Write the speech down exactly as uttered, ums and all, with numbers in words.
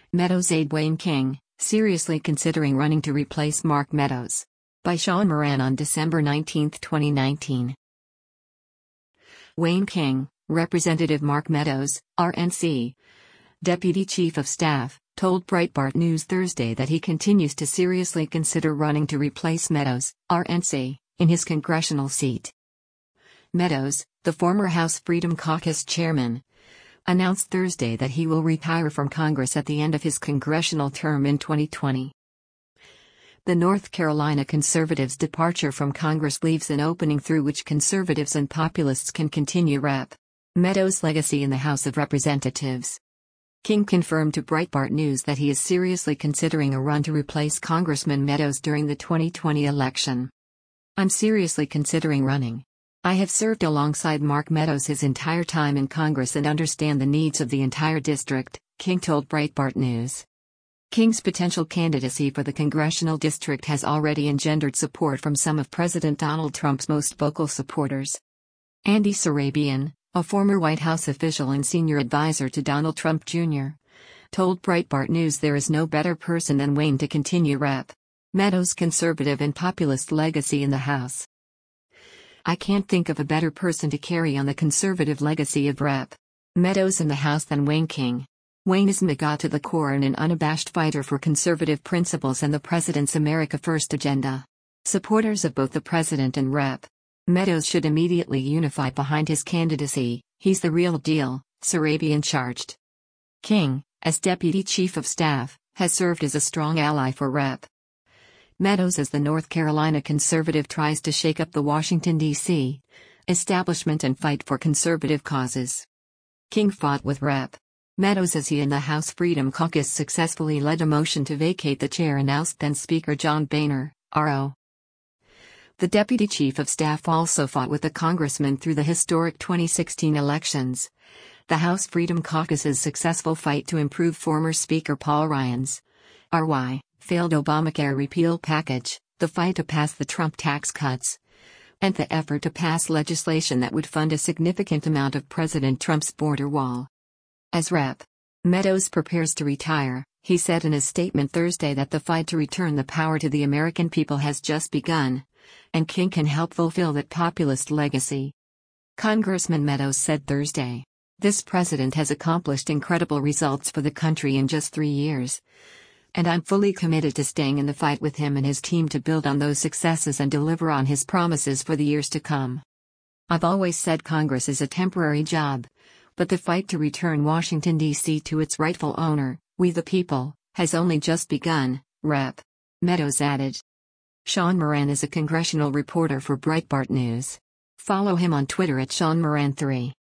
Meadows aide Wayne King, seriously considering running to replace Mark Meadows. By Sean Moran on December nineteenth, twenty nineteen. Wayne King, Representative Mark Meadows, R N C, Deputy Chief of Staff, told Breitbart News Thursday that he continues to seriously consider running to replace Meadows, R N C, in his congressional seat. Meadows, the former House Freedom Caucus chairman, announced Thursday that he will retire from Congress at the end of his congressional term in twenty twenty. The North Carolina conservatives' departure from Congress leaves an opening through which conservatives and populists can continue Representative Meadows' legacy in the House of Representatives. King confirmed to Breitbart News that he is seriously considering a run to replace Congressman Meadows during the twenty twenty election. "I'm seriously considering running. I have served alongside Mark Meadows his entire time in Congress and understand the needs of the entire district," King told Breitbart News. King's potential candidacy for the congressional district has already engendered support from some of President Donald Trump's most vocal supporters. Andy Surabian, a former White House official and senior advisor to Donald Trump Junior, told Breitbart News there is no better person than Wayne to continue Representative Meadows' conservative and populist legacy in the House. "I can't think of a better person to carry on the conservative legacy of Representative Meadows in the House than Wayne King. Wayne is MAGA to the core and an unabashed fighter for conservative principles and the President's America First agenda. Supporters of both the President and Representative Meadows should immediately unify behind his candidacy. He's the real deal," Surabian charged. King, as Deputy Chief of Staff, has served as a strong ally for Representative Meadows as the North Carolina conservative tries to shake up the Washington, D C establishment and fight for conservative causes. King fought with Representative Meadows as he and the House Freedom Caucus successfully led a motion to vacate the chair and oust then-Speaker John Boehner, R O. The Deputy Chief of Staff also fought with the congressman through the historic twenty sixteen elections. The House Freedom Caucus's successful fight to improve former Speaker Paul Ryan's R Y failed Obamacare repeal package, the fight to pass the Trump tax cuts, and the effort to pass legislation that would fund a significant amount of President Trump's border wall. As Representative Meadows prepares to retire, he said in a statement Thursday that the fight to return the power to the American people has just begun, and King can help fulfill that populist legacy. Congressman Meadows said Thursday, "This president has accomplished incredible results for the country in just three years. And I'm fully committed to staying in the fight with him and his team to build on those successes and deliver on his promises for the years to come. I've always said Congress is a temporary job, but the fight to return Washington, D C to its rightful owner, we the people, has only just begun," Representative Meadows added. Sean Moran is a congressional reporter for Breitbart News. Follow him on Twitter at Sean Moran three.